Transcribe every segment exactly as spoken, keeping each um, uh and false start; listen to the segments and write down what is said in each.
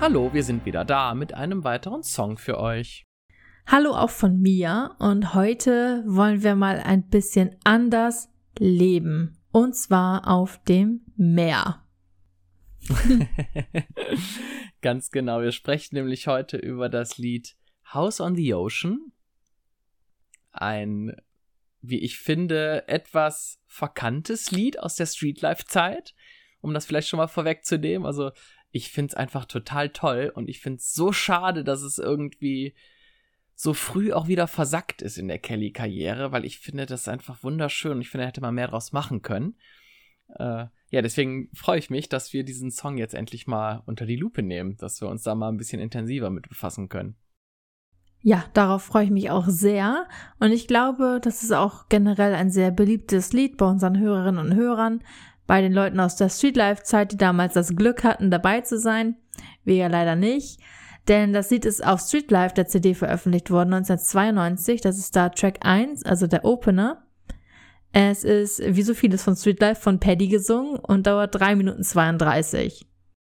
Hallo, wir sind wieder da mit einem weiteren Song für euch. Hallo auch von mir und heute wollen wir mal ein bisschen anders leben und zwar auf dem Meer. Ganz genau, wir sprechen nämlich heute über das Lied House on the Ocean. Ein, wie ich finde, etwas verkanntes Lied aus der Streetlife-Zeit, um das vielleicht schon mal vorwegzunehmen. Also ich finde es einfach total toll und ich finde es so schade, dass es irgendwie so früh auch wieder versackt ist in der Kelly-Karriere, weil ich finde das einfach wunderschön und ich finde, da hätte man mehr draus machen können. Äh, ja, deswegen freue ich mich, dass wir diesen Song jetzt endlich mal unter die Lupe nehmen, dass wir uns da mal ein bisschen intensiver mit befassen können. Ja, darauf freue ich mich auch sehr und ich glaube, das ist auch generell ein sehr beliebtes Lied bei unseren Hörerinnen und Hörern, bei den Leuten aus der Streetlife-Zeit, die damals das Glück hatten, dabei zu sein. Wir ja leider nicht, denn das Lied ist auf Streetlife, der C D, veröffentlicht worden, neunzehnhundertzweiundneunzig. Das ist da Track eins, also der Opener. Es ist, wie so vieles von Streetlife, von Paddy gesungen und dauert drei Minuten zweiunddreißig.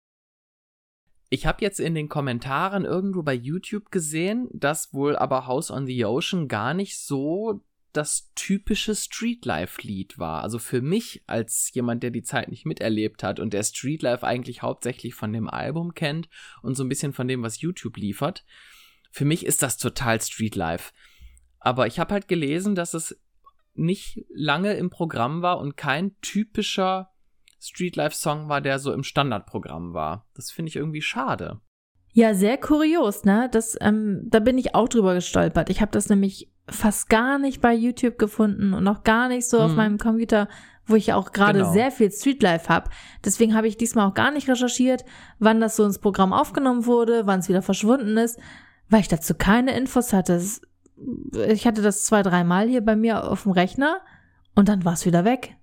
Ich habe jetzt in den Kommentaren irgendwo bei YouTube gesehen, dass wohl aber House on the Ocean gar nicht so das typische Streetlife-Lied war. Also für mich als jemand, der die Zeit nicht miterlebt hat und der Streetlife eigentlich hauptsächlich von dem Album kennt und so ein bisschen von dem, was YouTube liefert, für mich ist das total Streetlife. Aber ich habe halt gelesen, dass es nicht lange im Programm war und kein typischer Streetlife-Song war, der so im Standardprogramm war. Das finde ich irgendwie schade. Ja, sehr kurios, ne? Das, ähm, da bin ich auch drüber gestolpert. Ich habe das nämlich fast gar nicht bei YouTube gefunden und auch gar nicht so hm. auf meinem Computer, wo ich ja auch gerade genau. sehr viel Streetlife habe. Deswegen habe ich diesmal auch gar nicht recherchiert, wann das so ins Programm aufgenommen wurde, wann es wieder verschwunden ist, weil ich dazu keine Infos hatte. Ich hatte das zwei, dreimal hier bei mir auf dem Rechner und dann war es wieder weg.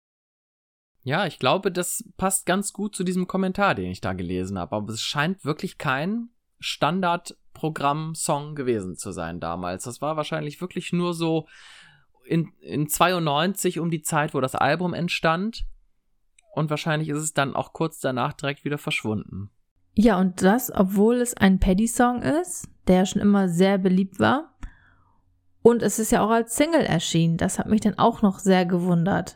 Ja, ich glaube, das passt ganz gut zu diesem Kommentar, den ich da gelesen habe. Aber es scheint wirklich kein Standardprogramm-Song gewesen zu sein damals. Das war wahrscheinlich wirklich nur so in, in zweiundneunzig um die Zeit, wo das Album entstand. Und wahrscheinlich ist es dann auch kurz danach direkt wieder verschwunden. Ja, und das, obwohl es ein Paddy-Song ist, der schon immer sehr beliebt war. Und es ist ja auch als Single erschienen. Das hat mich dann auch noch sehr gewundert.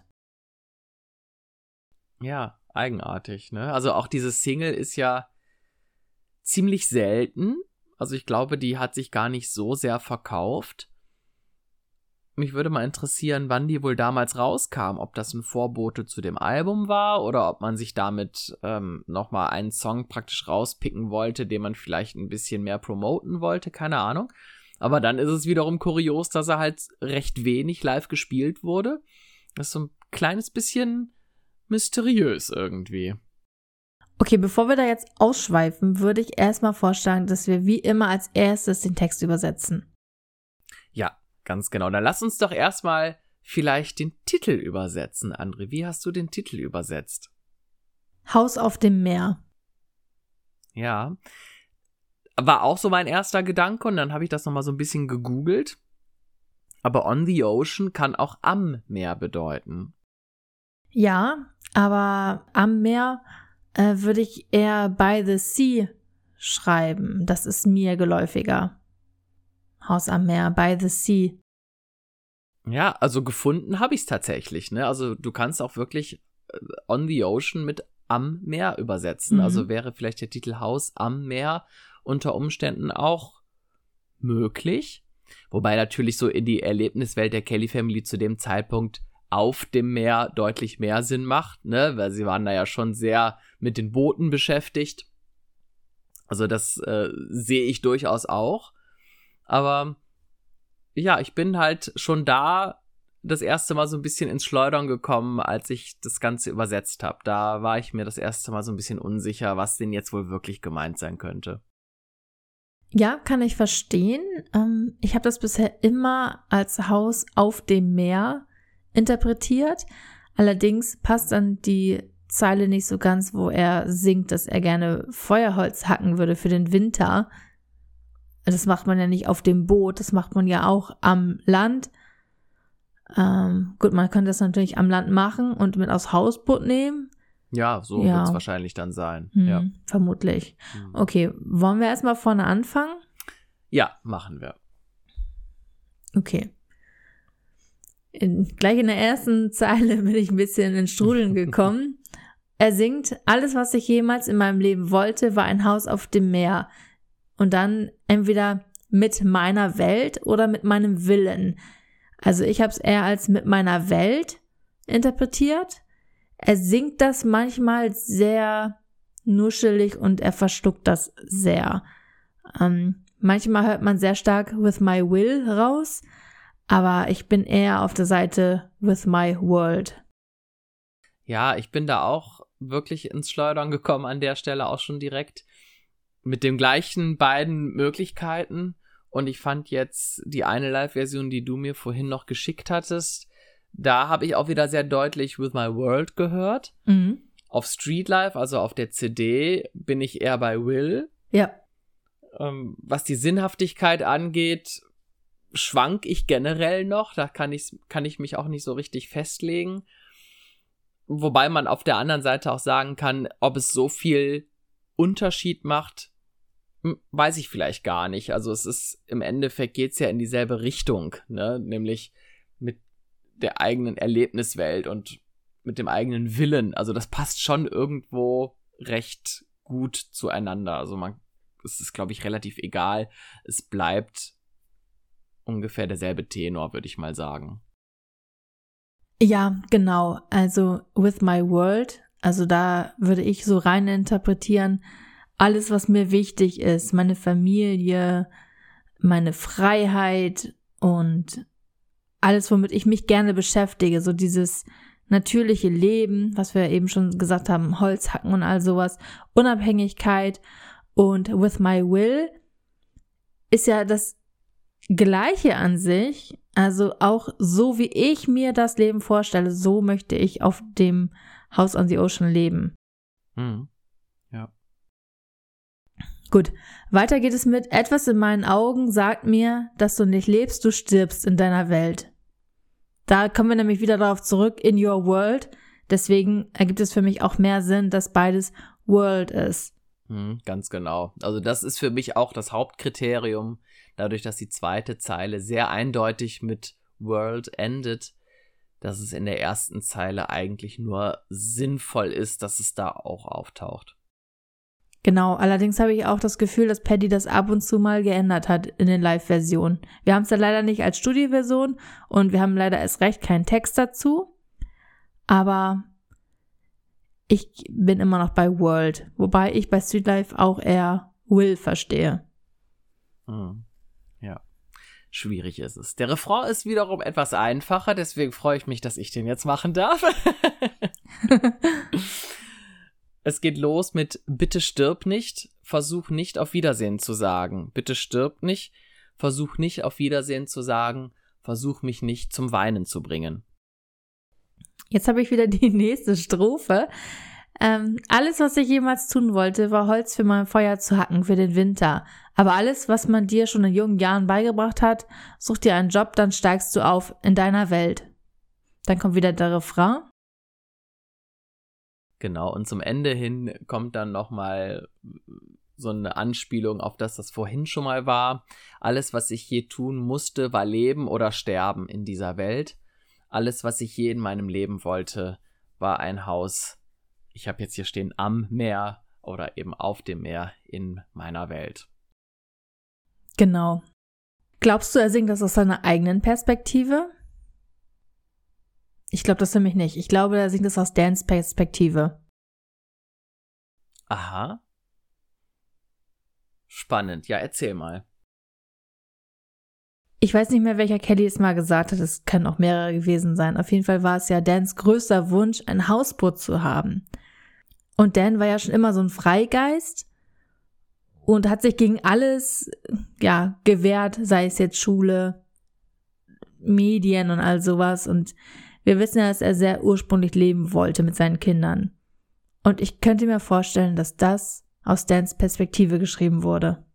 Ja, eigenartig, ne? Also auch diese Single ist ja ziemlich selten. Also ich glaube, die hat sich gar nicht so sehr verkauft. Mich würde mal interessieren, wann die wohl damals rauskam. Ob das ein Vorbote zu dem Album war oder ob man sich damit ähm, nochmal einen Song praktisch rauspicken wollte, den man vielleicht ein bisschen mehr promoten wollte. Keine Ahnung. Aber dann ist es wiederum kurios, dass er halt recht wenig live gespielt wurde. Das ist so ein kleines bisschen mysteriös irgendwie. Okay, bevor wir da jetzt ausschweifen, würde ich erstmal vorschlagen, dass wir wie immer als erstes den Text übersetzen. Ja, ganz genau. Dann lass uns doch erstmal vielleicht den Titel übersetzen, André. Wie hast du den Titel übersetzt? Haus auf dem Meer. Ja, war auch so mein erster Gedanke und dann habe ich das nochmal so ein bisschen gegoogelt. Aber on the ocean kann auch am Meer bedeuten. Ja, aber am Meer äh, würde ich eher by the sea schreiben. Das ist mir geläufiger. Haus am Meer, by the sea. Ja, also gefunden habe ich es tatsächlich, ne? Also du kannst auch wirklich äh, on the ocean mit am Meer übersetzen. Mhm. Also wäre vielleicht der Titel Haus am Meer unter Umständen auch möglich. Wobei natürlich so in die Erlebniswelt der Kelly Family zu dem Zeitpunkt auf dem Meer deutlich mehr Sinn macht, ne, weil sie waren da ja schon sehr mit den Booten beschäftigt. Also das äh, sehe ich durchaus auch. Aber ja, ich bin halt schon da das erste Mal so ein bisschen ins Schleudern gekommen, als ich das Ganze übersetzt habe. Da war ich mir das erste Mal so ein bisschen unsicher, was denn jetzt wohl wirklich gemeint sein könnte. Ja, kann ich verstehen. Ähm, ich habe das bisher immer als Haus auf dem Meer interpretiert. Allerdings passt dann die Zeile nicht so ganz, wo er singt, dass er gerne Feuerholz hacken würde für den Winter. Das macht man ja nicht auf dem Boot, das macht man ja auch am Land. Ähm, gut, man könnte das natürlich am Land machen und mit aufs Hausboot nehmen. Ja, so Ja. wird es wahrscheinlich dann sein. Hm, Ja. vermutlich. Hm. Okay, wollen wir erstmal vorne anfangen? ja, machen wir. Okay. In, gleich in der ersten Zeile bin ich ein bisschen in Strudeln gekommen. Er singt, alles, was ich jemals in meinem Leben wollte, war ein Haus auf dem Meer. Und dann entweder mit meiner Welt oder mit meinem Willen. Also ich habe es eher als mit meiner Welt interpretiert. Er singt das manchmal sehr nuschelig und er verschluckt das sehr. Ähm, manchmal hört man sehr stark with my will raus, aber ich bin eher auf der Seite with my world. Ja, ich bin da auch wirklich ins Schleudern gekommen an der Stelle auch schon direkt mit den gleichen beiden Möglichkeiten. Und ich fand jetzt die eine Live-Version, die du mir vorhin noch geschickt hattest, da habe ich auch wieder sehr deutlich With My World gehört. Mhm. Auf Street Life, also auf der C D, bin ich eher bei Will. Ja. Ähm, was die Sinnhaftigkeit angeht, schwank ich generell noch. Da kann ich, kann ich mich auch nicht so richtig festlegen. Wobei man auf der anderen Seite auch sagen kann, ob es so viel Unterschied macht, weiß ich vielleicht gar nicht. Also es ist, im Endeffekt geht's ja in dieselbe Richtung, ne? Nämlich mit der eigenen Erlebniswelt und mit dem eigenen Willen. Also das passt schon irgendwo recht gut zueinander. Also man, es ist, glaube ich, relativ egal. Es bleibt ungefähr derselbe Tenor, würde ich mal sagen. Ja, genau. Also with my world, also da würde ich so rein interpretieren, alles, was mir wichtig ist, meine Familie, meine Freiheit und alles, womit ich mich gerne beschäftige, so dieses natürliche Leben, was wir eben schon gesagt haben, Holzhacken und all sowas, Unabhängigkeit und with my will ist ja das Gleiche an sich, also auch so wie ich mir das Leben vorstelle, so möchte ich auf dem House on the Ocean leben. Hm. Ja. Gut, weiter geht es mit, etwas in meinen Augen sagt mir, dass du nicht lebst, du stirbst in deiner Welt. Da kommen wir nämlich wieder darauf zurück, in your world, deswegen ergibt es für mich auch mehr Sinn, dass beides World ist. Hm, ganz genau. Also das ist für mich auch das Hauptkriterium, dadurch, dass die zweite Zeile sehr eindeutig mit World endet, dass es in der ersten Zeile eigentlich nur sinnvoll ist, dass es da auch auftaucht. Genau, allerdings habe ich auch das Gefühl, dass Paddy das ab und zu mal geändert hat in den Live-Versionen. Wir haben es ja leider nicht als Studioversion und wir haben leider erst recht keinen Text dazu, aber ich bin immer noch bei World, wobei ich bei Street Life auch eher Will verstehe. Hm. Ja, schwierig ist es. Der Refrain ist wiederum etwas einfacher, deswegen freue ich mich, dass ich den jetzt machen darf. Es geht los mit Bitte stirb nicht, versuch nicht auf Wiedersehen zu sagen. Bitte stirb nicht, versuch nicht auf Wiedersehen zu sagen, versuch mich nicht zum Weinen zu bringen. Jetzt habe ich wieder die nächste Strophe. Ähm, alles, was ich jemals tun wollte, war Holz für mein Feuer zu hacken für den Winter. Aber alles, was man dir schon in jungen Jahren beigebracht hat, such dir einen Job, dann steigst du auf in deiner Welt. Dann kommt wieder der Refrain. Genau, und zum Ende hin kommt dann nochmal so eine Anspielung auf das, was vorhin schon mal war. Alles, was ich je tun musste, war leben oder sterben in dieser Welt. Alles, was ich je in meinem Leben wollte, war ein Haus. Ich habe jetzt hier stehen am Meer oder eben auf dem Meer in meiner Welt. Genau. Glaubst du, er singt das aus seiner eigenen Perspektive? Ich glaube das nämlich nicht. Ich glaube, er singt das aus Dans Perspektive. Aha. Spannend. Ja, erzähl mal. Ich weiß nicht mehr, welcher Kelly es mal gesagt hat. Es können auch mehrere gewesen sein. Auf jeden Fall war es ja Dans größter Wunsch, ein Hausboot zu haben. Und Dan war ja schon immer so ein Freigeist und hat sich gegen alles, ja, gewehrt, sei es jetzt Schule, Medien und all sowas. Und wir wissen ja, dass er sehr ursprünglich leben wollte mit seinen Kindern. Und ich könnte mir vorstellen, dass das aus Dans Perspektive geschrieben wurde.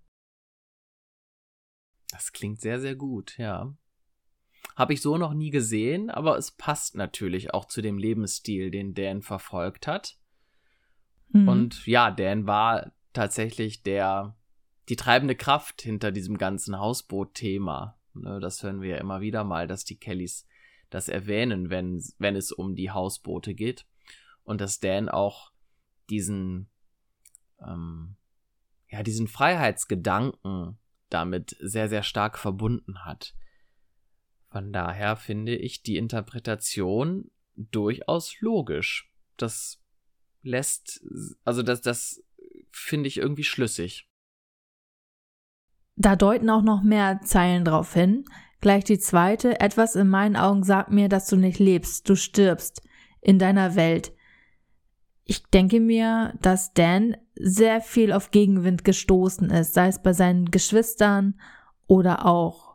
Das klingt sehr, sehr gut, ja. Habe ich so noch nie gesehen, aber es passt natürlich auch zu dem Lebensstil, den Dan verfolgt hat. Mhm. Und ja, Dan war tatsächlich der, die treibende Kraft hinter diesem ganzen Hausboot-Thema. Ne, das hören wir ja immer wieder mal, dass die Kellys das erwähnen, wenn, wenn es um die Hausboote geht. Und dass Dan auch diesen, ähm, ja, diesen Freiheitsgedanken damit sehr, sehr stark verbunden hat. Von daher finde ich die Interpretation durchaus logisch. Das lässt, also das, das finde ich irgendwie schlüssig. Da deuten auch noch mehr Zeilen drauf hin. Gleich die zweite: Etwas in meinen Augen sagt mir, dass du nicht lebst, du stirbst in deiner Welt. Ich denke mir, dass Dan sehr viel auf Gegenwind gestoßen ist, sei es bei seinen Geschwistern oder auch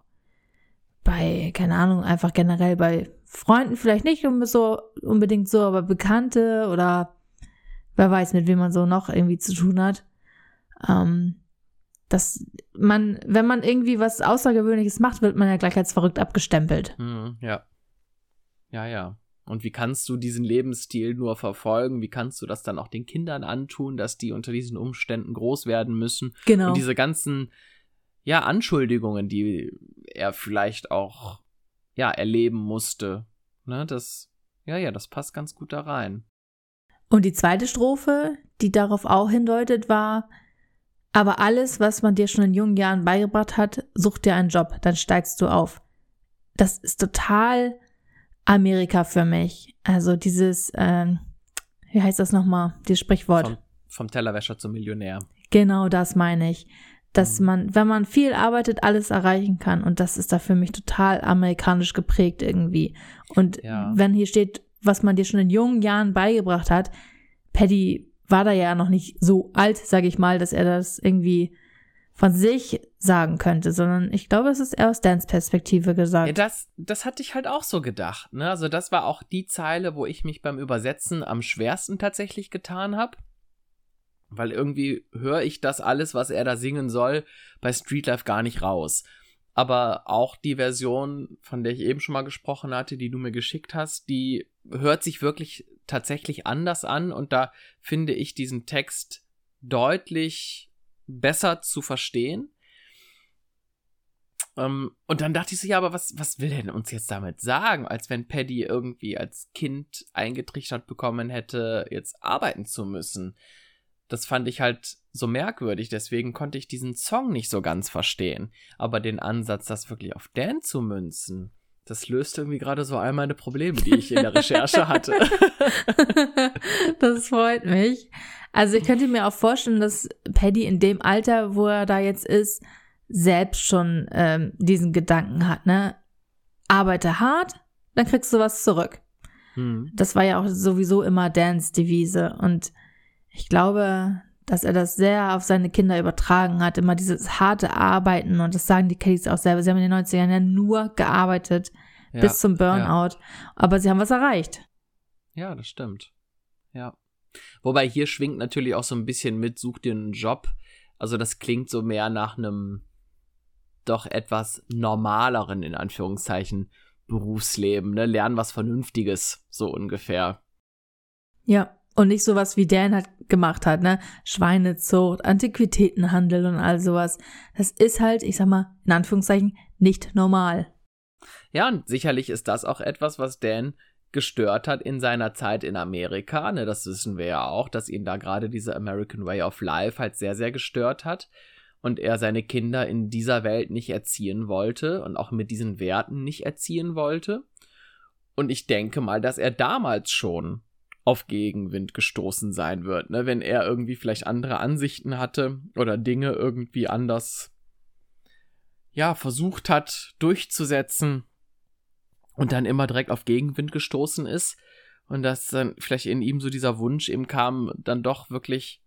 bei, keine Ahnung, einfach generell bei Freunden, vielleicht nicht so unbedingt so, aber Bekannte oder wer weiß, mit wem man so noch irgendwie zu tun hat. Ähm, dass man, wenn man irgendwie was Außergewöhnliches macht, wird man ja gleich als verrückt abgestempelt. Hm, ja. Ja, ja. Und wie kannst du diesen Lebensstil nur verfolgen? Wie kannst du das dann auch den Kindern antun, dass die unter diesen Umständen groß werden müssen? Genau. Und diese ganzen, ja, Anschuldigungen, die er vielleicht auch, ja, erleben musste. Ne, das, ja, ja, das passt ganz gut da rein. Und die zweite Strophe, die darauf auch hindeutet, war: Aber alles, was man dir schon in jungen Jahren beigebracht hat, such dir einen Job, dann steigst du auf. Das ist total Amerika für mich. Also dieses, ähm, wie heißt das nochmal, dieses Sprichwort? Vom, vom Tellerwäscher zum Millionär. Genau, das meine ich. Dass Mhm. man, wenn man viel arbeitet, alles erreichen kann. Und das ist da für mich total amerikanisch geprägt irgendwie. Und Ja. wenn hier steht, was man dir schon in jungen Jahren beigebracht hat, Paddy war da ja noch nicht so alt, sage ich mal, dass er das irgendwie von sich sagen könnte, sondern ich glaube, es ist eher aus Dans Perspektive gesagt. Ja, das, das hatte ich halt auch so gedacht. Ne? Also das war auch die Zeile, wo ich mich beim Übersetzen am schwersten tatsächlich getan habe. Weil irgendwie höre ich das alles, was er da singen soll, bei Streetlife gar nicht raus. Aber auch die Version, von der ich eben schon mal gesprochen hatte, die du mir geschickt hast, die hört sich wirklich tatsächlich anders an. Und da finde ich diesen Text deutlich besser zu verstehen. Ähm, und dann dachte ich so, ja, aber was, was will er denn uns jetzt damit sagen? Als wenn Paddy irgendwie als Kind eingetrichtert bekommen hätte, jetzt arbeiten zu müssen. Das fand ich halt so merkwürdig, deswegen konnte ich diesen Song nicht so ganz verstehen. Aber den Ansatz, das wirklich auf Dan zu münzen, das löst irgendwie gerade so all meine Probleme, die ich in der Recherche hatte. Das freut mich. Also ich könnte mir auch vorstellen, dass Paddy in dem Alter, wo er da jetzt ist, selbst schon ähm, diesen Gedanken hat, ne? Arbeite hart, dann kriegst du was zurück. Hm. Das war ja auch sowieso immer Dans Devise und ich glaube, dass er das sehr auf seine Kinder übertragen hat, immer dieses harte Arbeiten, und das sagen die Kellys auch selber. Sie haben in den neunzigern ja nur gearbeitet, Ja, bis zum Burnout, ja. aber sie haben was erreicht. Ja, das stimmt. Ja. Wobei hier schwingt natürlich auch so ein bisschen mit, such dir einen Job. Also das klingt so mehr nach einem doch etwas normaleren, in Anführungszeichen, Berufsleben, ne? Lernen was Vernünftiges, so ungefähr. Ja, und nicht sowas wie Dan halt gemacht hat, ne? Schweinezucht, Antiquitätenhandel und all sowas. Das ist halt, ich sag mal, in Anführungszeichen, nicht normal. Ja, und sicherlich ist das auch etwas, was Dan gestört hat in seiner Zeit in Amerika. Ne, das wissen wir ja auch, dass ihn da gerade diese American Way of Life halt sehr, sehr gestört hat. Und er seine Kinder in dieser Welt nicht erziehen wollte und auch mit diesen Werten nicht erziehen wollte. Und ich denke mal, dass er damals schon auf Gegenwind gestoßen sein wird, ne? Wenn er irgendwie vielleicht andere Ansichten hatte oder Dinge irgendwie anders, ja, versucht hat durchzusetzen und dann immer direkt auf Gegenwind gestoßen ist und dass dann vielleicht in ihm so dieser Wunsch eben kam, dann doch wirklich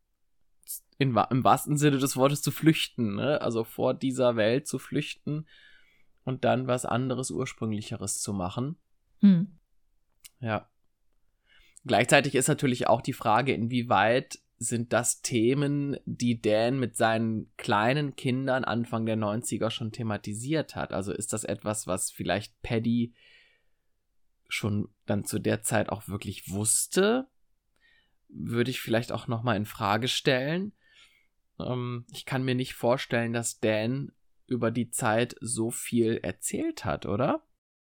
in, im wahrsten Sinne des Wortes zu flüchten, ne? Also vor dieser Welt zu flüchten und dann was anderes, Ursprünglicheres zu machen. Hm. Ja. Gleichzeitig ist natürlich auch die Frage, inwieweit sind das Themen, die Dan mit seinen kleinen Kindern Anfang der neunziger schon thematisiert hat? Also ist das etwas, was vielleicht Paddy schon dann zu der Zeit auch wirklich wusste? würde ich vielleicht auch nochmal in Frage stellen. Ähm, ich kann mir nicht vorstellen, dass Dan über die Zeit so viel erzählt hat, oder?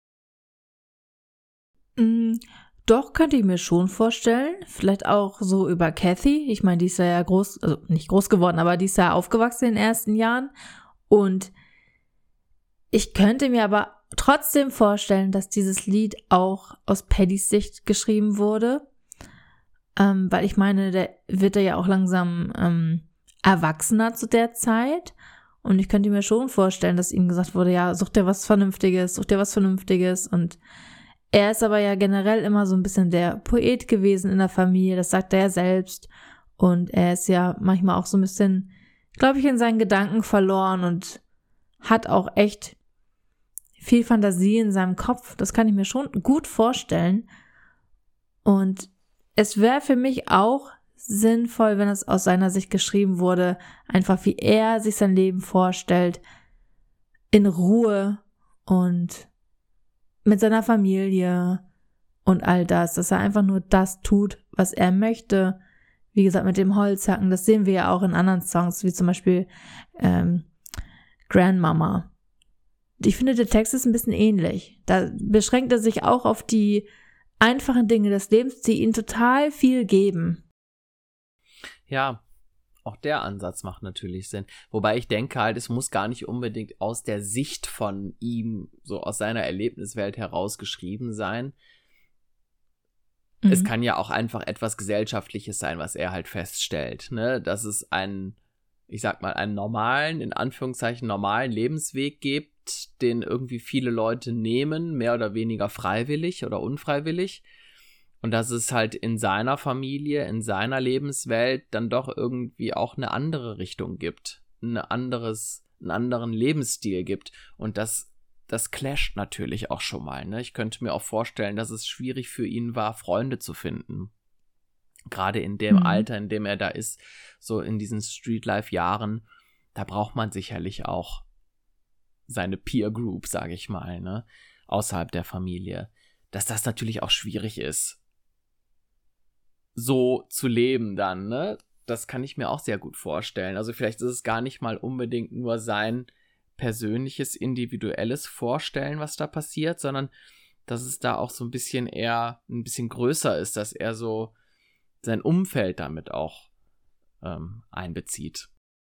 Mm, doch, könnte ich mir schon vorstellen. Vielleicht auch so über Kathy. Ich meine, die ist ja groß, also nicht groß geworden, aber die ist ja aufgewachsen in den ersten Jahren. Und ich könnte mir aber trotzdem vorstellen, dass dieses Lied auch aus Paddys Sicht geschrieben wurde. Ähm, weil ich meine, der wird ja auch langsam ähm, erwachsener zu der Zeit. Und ich könnte mir schon vorstellen, dass ihm gesagt wurde, ja, such dir was Vernünftiges, such dir was Vernünftiges. Und er ist aber ja generell immer so ein bisschen der Poet gewesen in der Familie, das sagt er ja selbst. Und er ist ja manchmal auch so ein bisschen, glaube ich, in seinen Gedanken verloren und hat auch echt viel Fantasie in seinem Kopf. Das kann ich mir schon gut vorstellen. Und es wäre für mich auch sinnvoll, wenn es aus seiner Sicht geschrieben wurde, einfach wie er sich sein Leben vorstellt, in Ruhe und mit seiner Familie und all das, dass er einfach nur das tut, was er möchte. Wie gesagt, mit dem Holzhacken, das sehen wir ja auch in anderen Songs, wie zum Beispiel ähm, Grandmama. Ich finde, der Text ist ein bisschen ähnlich. Da beschränkt er sich auch auf die einfachen Dinge des Lebens, die ihm total viel geben. Ja, auch der Ansatz macht natürlich Sinn. Wobei ich denke halt, es muss gar nicht unbedingt aus der Sicht von ihm, so aus seiner Erlebniswelt heraus geschrieben sein. Mhm. Es kann ja auch einfach etwas Gesellschaftliches sein, was er halt feststellt, ne? Dass es einen, ich sag mal, einen normalen, in Anführungszeichen normalen Lebensweg gibt, den irgendwie viele Leute nehmen, mehr oder weniger freiwillig oder unfreiwillig. Und dass es halt in seiner Familie, in seiner Lebenswelt dann doch irgendwie auch eine andere Richtung gibt, ein anderes, einen anderen Lebensstil gibt. Und das, das clasht natürlich auch schon mal, ne? Ich könnte mir auch vorstellen, dass es schwierig für ihn war, Freunde zu finden. Gerade in dem mhm. Alter, in dem er da ist, so in diesen Streetlife-Jahren, da braucht man sicherlich auch seine Peer Group, sage ich mal, ne? Außerhalb der Familie. Dass das natürlich auch schwierig ist, so zu leben dann, ne? Das kann ich mir auch sehr gut vorstellen. Also vielleicht ist es gar nicht mal unbedingt nur sein persönliches, individuelles Vorstellen, was da passiert, sondern dass es da auch so ein bisschen eher, ein bisschen größer ist, dass er so sein Umfeld damit auch ähm, einbezieht.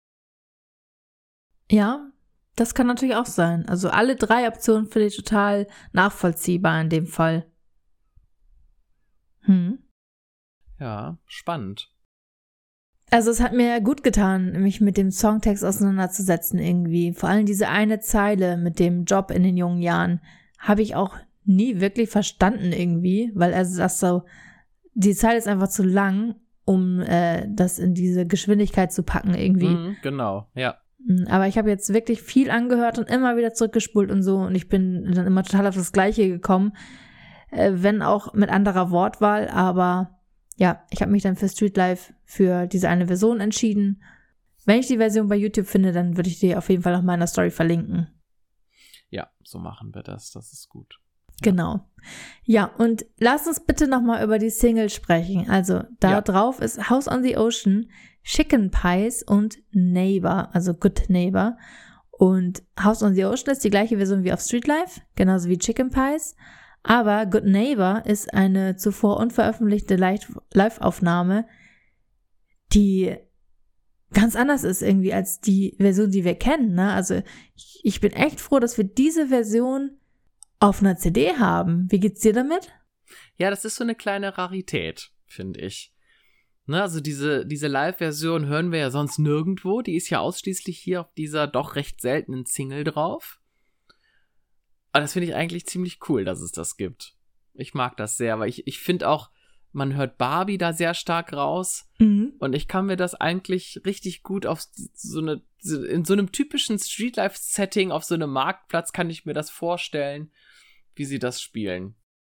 Ja, das kann natürlich auch sein. Also alle drei Optionen finde ich total nachvollziehbar in dem Fall. Hm. Ja, spannend. Also es hat mir gut getan, mich mit dem Songtext auseinanderzusetzen irgendwie. Vor allem diese eine Zeile mit dem Job in den jungen Jahren habe ich auch nie wirklich verstanden irgendwie, weil er sagt so, die Zeile ist einfach zu lang, um äh, das in diese Geschwindigkeit zu packen irgendwie. Mhm, genau, ja. Aber ich habe jetzt wirklich viel angehört und immer wieder zurückgespult und so und ich bin dann immer total auf das Gleiche gekommen, äh, wenn auch mit anderer Wortwahl, aber ja, ich habe mich dann für Streetlife für diese eine Version entschieden. Wenn ich die Version bei YouTube finde, dann würde ich die auf jeden Fall noch mal in der Story verlinken. Ja, so machen wir das, das ist gut. Genau. Ja, und lass uns bitte nochmal über die Single sprechen. Also da ja. drauf ist House on the Ocean, Chicken Pies und Neighbor, also Good Neighbor. Und House on the Ocean ist die gleiche Version wie auf Streetlife, genauso wie Chicken Pies. Aber Good Neighbor ist eine zuvor unveröffentlichte Live-Aufnahme, die ganz anders ist irgendwie als die Version, die wir kennen, ne? Also ich, ich bin echt froh, dass wir diese Version auf einer C D haben. Wie geht's dir damit? Ja, das ist so eine kleine Rarität, finde ich. Ne, also diese, diese Live-Version hören wir ja sonst nirgendwo. Die ist ja ausschließlich hier auf dieser doch recht seltenen Single drauf. Aber das finde ich eigentlich ziemlich cool, dass es das gibt. Ich mag das sehr, weil ich, ich finde auch, man hört Barbie da sehr stark raus. Mhm. Und ich kann mir das eigentlich richtig gut auf so eine, in so einem typischen Streetlife-Setting, auf so einem Marktplatz, kann ich mir das vorstellen, wie sie das spielen.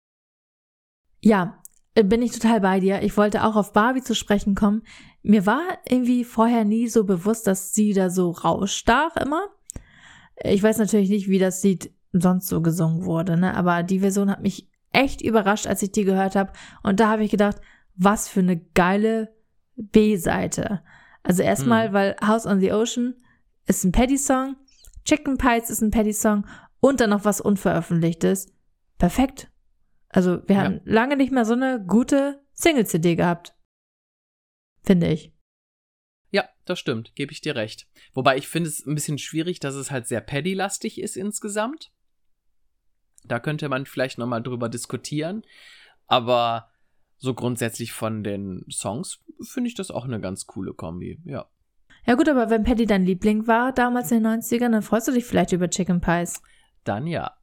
Ja, bin ich total bei dir. Ich wollte auch auf Barbie zu sprechen kommen. Mir war irgendwie vorher nie so bewusst, dass sie da so rausstach immer. Ich weiß natürlich nicht, wie das Lied sonst so gesungen wurde, ne? Aber die Version hat mich echt überrascht, als ich die gehört habe. Und da habe ich gedacht, was für eine geile B-Seite. Also erstmal, hm. weil House on the Ocean ist ein Paddy-Song, Chicken Pies ist ein Paddy-Song und dann noch was Unveröffentlichtes. Perfekt. Also wir ja. haben lange nicht mehr so eine gute Single-C D gehabt. Finde ich. Ja, das stimmt, gebe ich dir recht. Wobei ich finde es ein bisschen schwierig, dass es halt sehr Paddy-lastig ist insgesamt. Da könnte man vielleicht nochmal drüber diskutieren. Aber so grundsätzlich von den Songs finde ich das auch eine ganz coole Kombi, ja. Ja gut, aber wenn Paddy dein Liebling war, damals in den neunzigern, dann freust du dich vielleicht über Chicken Pies. Dann ja.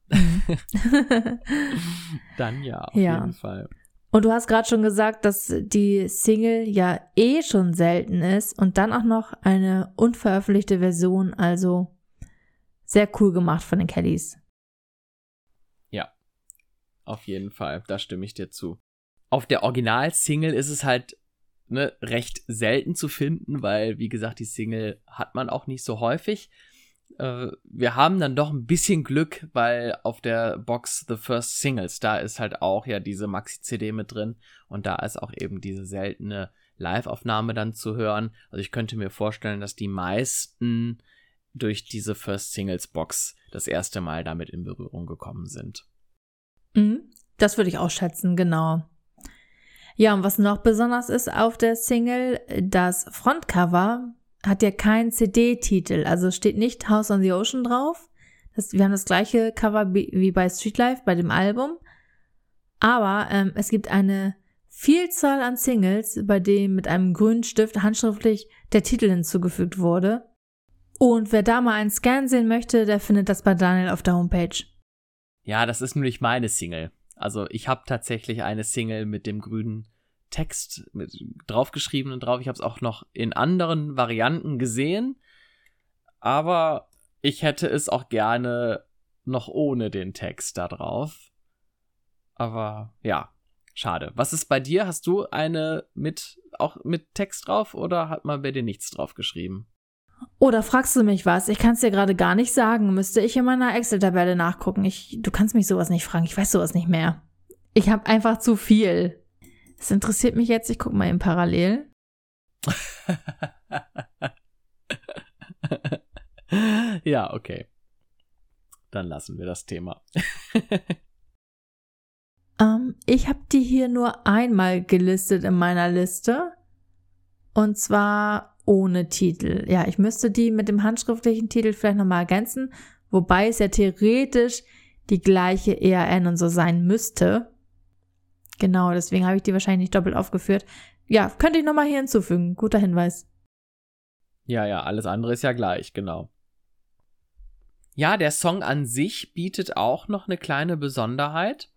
Dann ja, auf ja. jeden Fall. Und du hast gerade schon gesagt, dass die Single ja eh schon selten ist und dann auch noch eine unveröffentlichte Version, also sehr cool gemacht von den Kellys. Ja, auf jeden Fall, da stimme ich dir zu. Auf der Original-Single ist es halt ne, recht selten zu finden, weil, wie gesagt, die Single hat man auch nicht so häufig. Äh, wir haben dann doch ein bisschen Glück, weil auf der Box The First Singles, da ist halt auch ja diese Maxi-C D mit drin und da ist auch eben diese seltene Live-Aufnahme dann zu hören. Also ich könnte mir vorstellen, dass die meisten durch diese First Singles Box das erste Mal damit in Berührung gekommen sind. Mhm, das würde ich auch schätzen, genau. Ja, und was noch besonders ist auf der Single, das Frontcover hat ja keinen C D-Titel, also steht nicht House on the Ocean drauf. Das, wir haben das gleiche Cover wie bei Streetlife, bei dem Album. Aber ähm, es gibt eine Vielzahl an Singles, bei denen mit einem grünen Stift handschriftlich der Titel hinzugefügt wurde. Und wer da mal einen Scan sehen möchte, der findet das bei Daniel auf der Homepage. Ja, das ist nämlich meine Single. Also ich habe tatsächlich eine Single mit dem grünen Text mit draufgeschrieben und drauf. Ich habe es auch noch in anderen Varianten gesehen, aber ich hätte es auch gerne noch ohne den Text da drauf. Aber ja, schade. Was ist bei dir? Hast du eine mit auch mit Text drauf oder hat man bei dir nichts drauf geschrieben? Oder fragst du mich was? Ich kann es dir gerade gar nicht sagen. Müsste ich in meiner Excel-Tabelle nachgucken. Ich, du kannst mich sowas nicht fragen. Ich weiß sowas nicht mehr. Ich habe einfach zu viel. Das interessiert mich jetzt. Ich gucke mal im Parallel. Ja, okay. Dann lassen wir das Thema. ähm, ich habe die hier nur einmal gelistet in meiner Liste. Und zwar ohne Titel. Ja, ich müsste die mit dem handschriftlichen Titel vielleicht nochmal ergänzen. Wobei es ja theoretisch die gleiche E A N und so sein müsste. Genau, deswegen habe ich die wahrscheinlich nicht doppelt aufgeführt. Ja, könnte ich nochmal hier hinzufügen. Guter Hinweis. Ja, ja, alles andere ist ja gleich, genau. Ja, der Song an sich bietet auch noch eine kleine Besonderheit.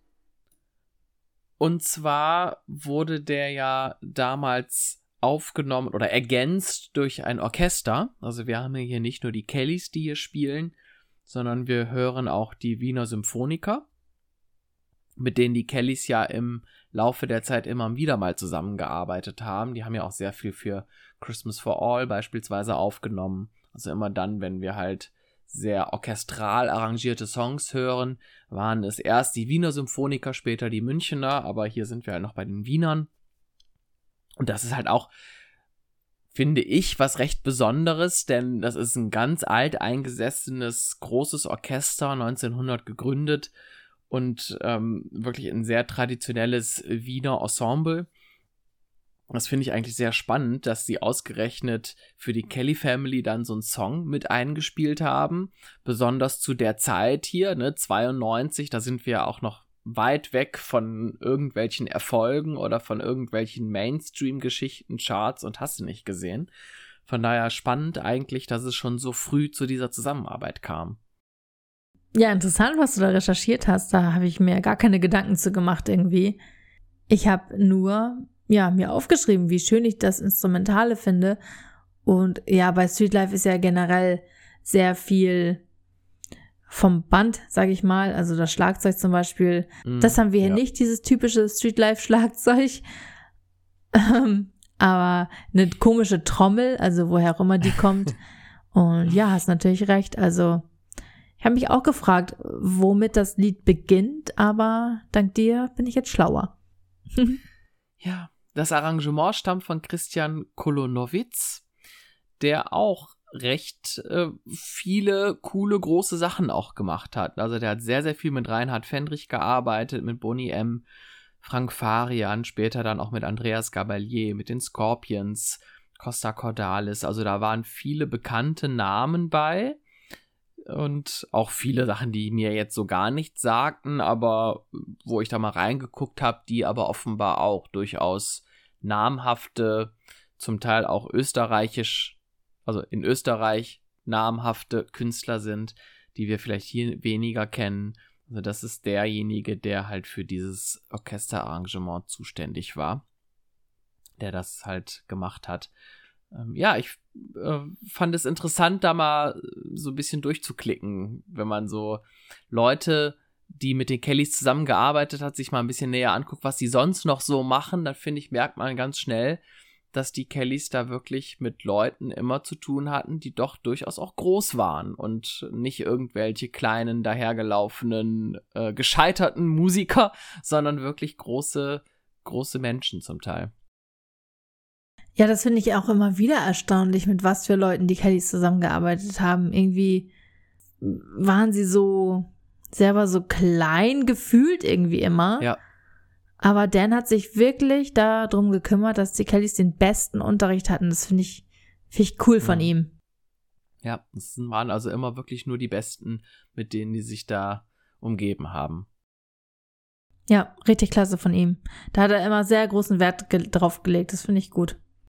Und zwar wurde der ja damals aufgenommen oder ergänzt durch ein Orchester. Also wir haben hier nicht nur die Kellys, die hier spielen, sondern wir hören auch die Wiener Symphoniker, mit denen die Kellys ja im Laufe der Zeit immer wieder mal zusammengearbeitet haben. Die haben ja auch sehr viel für Christmas for All beispielsweise aufgenommen. Also immer dann, wenn wir halt sehr orchestral arrangierte Songs hören, waren es erst die Wiener Symphoniker, später die Münchener, aber hier sind wir halt noch bei den Wienern. Und das ist halt auch, finde ich, was recht Besonderes, denn das ist ein ganz alt eingesessenes, großes Orchester, neunzehnhundert gegründet und ähm, wirklich ein sehr traditionelles Wiener Ensemble. Das finde ich eigentlich sehr spannend, dass sie ausgerechnet für die Kelly Family dann so einen Song mit eingespielt haben, besonders zu der Zeit hier, ne, zweiundneunzig, da sind wir auch noch weit weg von irgendwelchen Erfolgen oder von irgendwelchen Mainstream-Geschichten, Charts und hast du nicht gesehen. Von daher spannend eigentlich, dass es schon so früh zu dieser Zusammenarbeit kam. Ja, interessant, was du da recherchiert hast. Da habe ich mir gar keine Gedanken zu gemacht irgendwie. Ich habe nur, ja, mir aufgeschrieben, wie schön ich das Instrumentale finde. Und ja, bei Streetlife ist ja generell sehr viel vom Band, sage ich mal, also das Schlagzeug zum Beispiel, mm, das haben wir hier ja nicht, dieses typische Streetlife-Schlagzeug, ähm, aber eine komische Trommel, also woher auch immer die kommt. Und ja, hast natürlich recht, also ich habe mich auch gefragt, womit das Lied beginnt, aber dank dir bin ich jetzt schlauer. Ja, Das Arrangement stammt von Christian Kolonowitz, der auch recht äh, viele coole, große Sachen auch gemacht hat. Also der hat sehr, sehr viel mit Reinhard Fendrich gearbeitet, mit Boney M., Frank Farian, später dann auch mit Andreas Gabalier, mit den Scorpions, Costa Cordalis. Also da waren viele bekannte Namen bei und auch viele Sachen, die mir jetzt so gar nichts sagten, aber wo ich da mal reingeguckt habe, die aber offenbar auch durchaus namhafte, zum Teil auch österreichisch, also in Österreich namhafte Künstler sind, die wir vielleicht hier weniger kennen. Also das ist derjenige, der halt für dieses Orchesterarrangement zuständig war, der das halt gemacht hat. Ähm, ja, ich äh, fand es interessant, da mal so ein bisschen durchzuklicken, wenn man so Leute, die mit den Kellys zusammengearbeitet hat, sich mal ein bisschen näher anguckt, was die sonst noch so machen, dann finde ich, merkt man ganz schnell, dass die Kellys da wirklich mit Leuten immer zu tun hatten, die doch durchaus auch groß waren und nicht irgendwelche kleinen, dahergelaufenen, äh, gescheiterten Musiker, sondern wirklich große, große Menschen zum Teil. Ja, das finde ich auch immer wieder erstaunlich, mit was für Leuten die Kellys zusammengearbeitet haben. Irgendwie waren sie so selber so klein gefühlt irgendwie immer. Ja. Aber Dan hat sich wirklich darum gekümmert, dass die Kellys den besten Unterricht hatten. Das finde ich, find ich cool von mhm. ihm. Ja, es waren also immer wirklich nur die Besten, mit denen die sich da umgeben haben. Ja, richtig klasse von ihm. Da hat er immer sehr großen Wert ge- drauf gelegt. Das finde ich gut.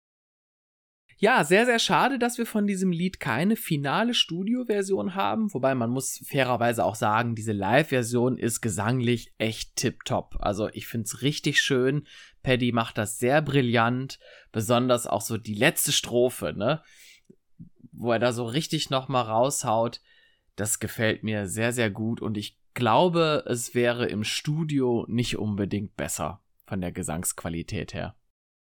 Ja, sehr, sehr schade, dass wir von diesem Lied keine finale Studioversion haben. Wobei man muss fairerweise auch sagen, diese Live-Version ist gesanglich echt tipptopp. Also ich finde es richtig schön. Paddy macht das sehr brillant. Besonders auch so die letzte Strophe, ne? Wo er da so richtig nochmal raushaut. Das gefällt mir sehr, sehr gut. Und ich glaube, es wäre im Studio nicht unbedingt besser von der Gesangsqualität her.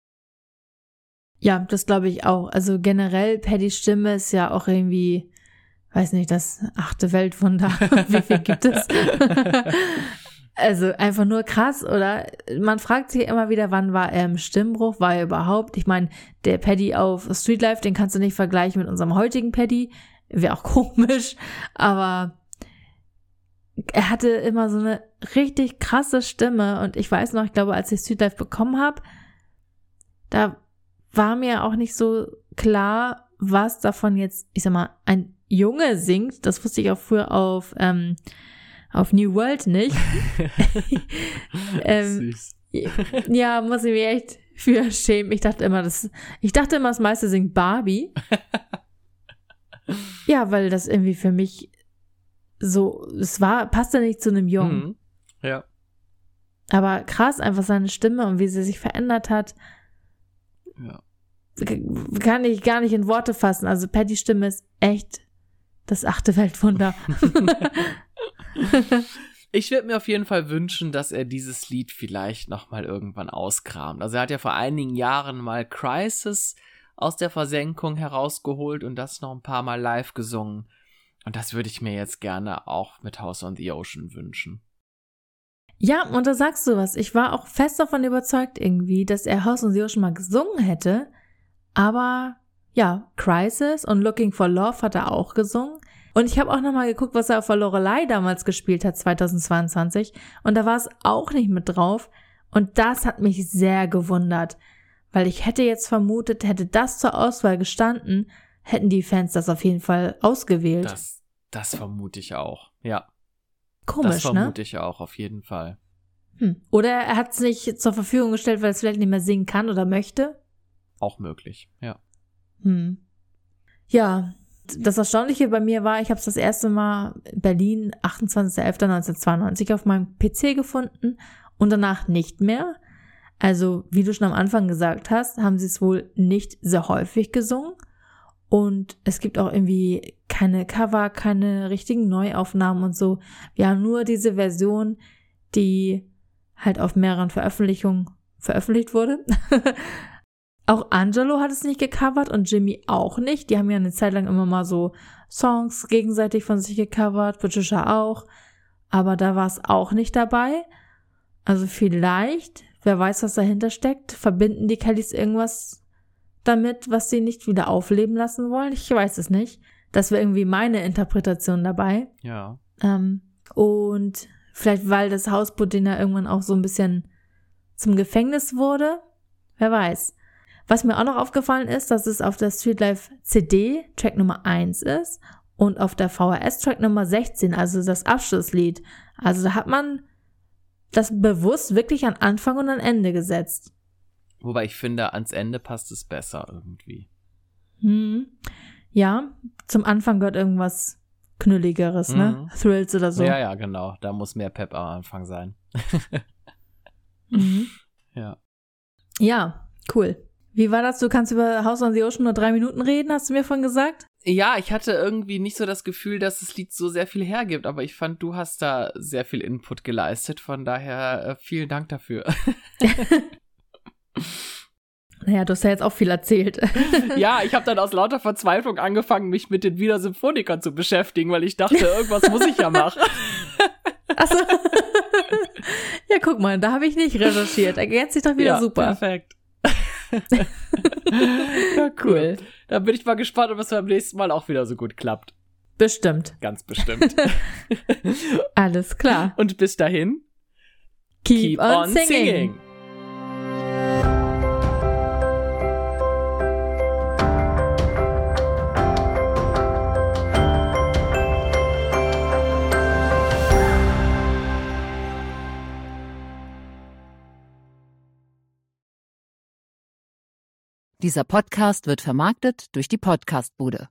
Ja, das glaube ich auch. Also generell, Paddys Stimme ist ja auch irgendwie, weiß nicht, das achte Weltwunder. Wie viel gibt es? Also einfach nur krass, oder? Man fragt sich immer wieder, wann war er im Stimmbruch? War er überhaupt? Ich meine, der Paddy auf Streetlife, den kannst du nicht vergleichen mit unserem heutigen Paddy. Wäre auch komisch. Aber er hatte immer so eine richtig krasse Stimme. Und ich weiß noch, ich glaube, als ich Streetlife bekommen habe, da war mir auch nicht so klar, was davon jetzt, ich sag mal, ein Junge singt. Das wusste ich auch früher auf, ähm, auf New World nicht. ähm, Süß. Ja, muss ich mich echt für schämen. Ich dachte immer, das, ich dachte immer, das meiste singt Barbie. Ja, weil das irgendwie für mich so, es war, passte nicht zu einem Jungen. Mhm. Ja. Aber krass, einfach seine Stimme und wie sie sich verändert hat. Ja. Kann ich gar nicht in Worte fassen. Also Paddys Stimme ist echt das achte Weltwunder. Ich würde mir auf jeden Fall wünschen, dass er dieses Lied vielleicht nochmal irgendwann auskramt. Also er hat ja vor einigen Jahren mal Crisis aus der Versenkung herausgeholt und das noch ein paar Mal live gesungen. Und das würde ich mir jetzt gerne auch mit House on the Ocean wünschen. Ja, und da sagst du was. Ich war auch fest davon überzeugt irgendwie, dass er House on the Ocean mal gesungen hätte. Aber ja, Crisis und Looking for Love hat er auch gesungen. Und ich habe auch nochmal geguckt, was er auf der Loreley damals gespielt hat, zweitausendzweiundzwanzig. Und da war es auch nicht mit drauf. Und das hat mich sehr gewundert. Weil ich hätte jetzt vermutet, hätte das zur Auswahl gestanden, hätten die Fans das auf jeden Fall ausgewählt. Das, das vermute ich auch, ja. Komisch, das vermute ne? ich auch, auf jeden Fall. Hm. Oder er hat es nicht zur Verfügung gestellt, weil er es vielleicht nicht mehr singen kann oder möchte. Auch möglich, ja. Hm. Ja, das Erstaunliche bei mir war, ich habe es das erste Mal in Berlin, achtundzwanzigster elfter neunzehnhundertzweiundneunzig auf meinem P C gefunden und danach nicht mehr. Also, wie du schon am Anfang gesagt hast, haben sie es wohl nicht sehr häufig gesungen. Und es gibt auch irgendwie keine Cover, keine richtigen Neuaufnahmen und so. Wir haben nur diese Version, die halt auf mehreren Veröffentlichungen veröffentlicht wurde. Auch Angelo hat es nicht gecovert und Jimmy auch nicht. Die haben ja eine Zeit lang immer mal so Songs gegenseitig von sich gecovert, Patricia auch. Aber da war es auch nicht dabei. Also vielleicht, Wer weiß, was dahinter steckt? Verbinden die Kellys irgendwas damit, was sie nicht wieder aufleben lassen wollen? Ich weiß es nicht. Das wäre irgendwie meine Interpretation dabei. Ja. Ähm, und vielleicht, weil das Hausboot Dinner irgendwann auch so ein bisschen zum Gefängnis wurde. Wer weiß. Was mir auch noch aufgefallen ist, dass es auf der Streetlife C D Track Nummer eins ist und auf der V H S Track Nummer sechzehn, also das Abschlusslied. Also da hat man das bewusst wirklich an Anfang und an Ende gesetzt. Wobei ich finde, ans Ende passt es besser irgendwie. Hm. Ja, zum Anfang gehört irgendwas Knülligeres, mhm. ne? Thrills oder so. Ja, ja, genau. Da muss mehr Pep am Anfang sein. mhm. Ja. Ja, cool. Wie war das? Du kannst über House on the Ocean nur drei Minuten reden, hast du mir vorhin gesagt? Ja, ich hatte irgendwie nicht so das Gefühl, dass das Lied so sehr viel hergibt, aber ich fand, du hast da sehr viel Input geleistet, von daher äh, vielen Dank dafür. Naja, du hast ja jetzt auch viel erzählt. Ja, ich habe dann aus lauter Verzweiflung angefangen, mich mit den Wiener Symphonikern zu beschäftigen, weil ich dachte, irgendwas muss ich ja machen. Achso. Ja, guck mal, da habe ich nicht recherchiert. Ergänzt sich doch wieder ja, super. Perfekt. Ja, cool. Dann bin ich mal gespannt, ob es beim nächsten Mal auch wieder so gut klappt. Bestimmt. Ganz bestimmt. Alles klar. Und bis dahin, keep, keep on, on singing. singing. Dieser Podcast wird vermarktet durch die Podcastbude.